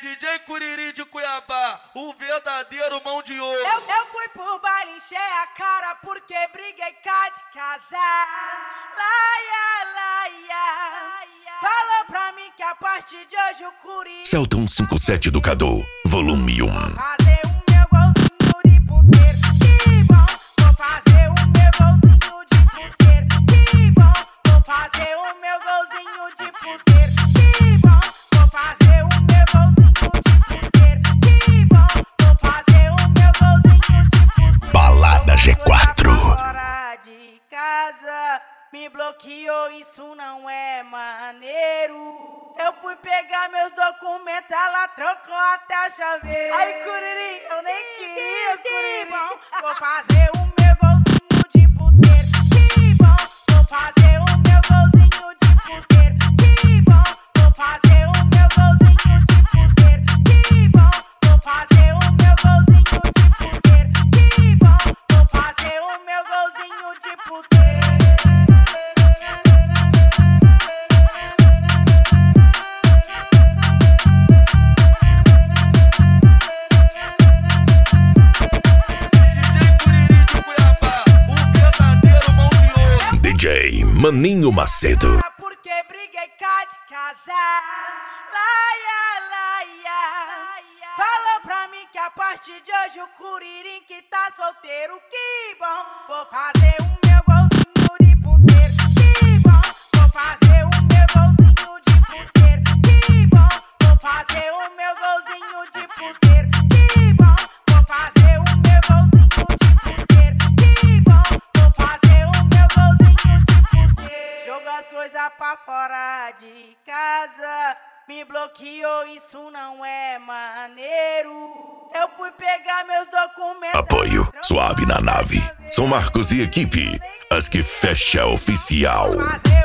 DJ Curiri de Cuiabá, o verdadeiro mão de ouro. Eu fui pro baile, encher a cara porque briguei cá de casar. Laia, laia, falou pra mim que a partir de hoje o Curiri Celton 57 Educador, volume 1. fazer o meu golzinho de puteiro. Que bom, vou fazer o meu golzinho de puteiro. Que bom, vou fazer o meu golzinho de puteiro. Que bom, vou fazer o meu golzinho de puteiro. Que bom, vou fazer o meu golzinho de puteiro. Balada G4. Fora de casa, me bloqueou, isso não é maneiro. Eu fui pegar meus documentos, ela trocou até a chave. Ai, Curiri, eu nem queria, que bom, vou fazer o meu golzinho de puteiro. Que bom, vou fazer o meu golzinho de puteiro. Que bom, vou fazer o meu golzinho de puteiro. Que bom, vou fazer o meu golzinho de puteiro. Que bom, vou fazer o meu golzinho de puteiro. DJ Maninho Macedo. Porque briguei cá de casar. Laia, laia, falou pra mim que a partir de hoje o Curirim que tá solteiro. Que bom, vou fazer o meu golzinho de puteiro. Que bom, vou fazer o meu golzinho de puteiro. Que bom, vou fazer o meu golzinho de puteiro. Que bom, vou fazer o meu golzinho de puteiro. Que bom, vou fazer o meu golzinho de puteiro. Jogou as coisas pra fora de casa, me bloqueou, isso não é maneiro. Eu fui pegar meus documentos. Apoio suave na nave. São Marcos e equipe, as que fecha oficial. Fazer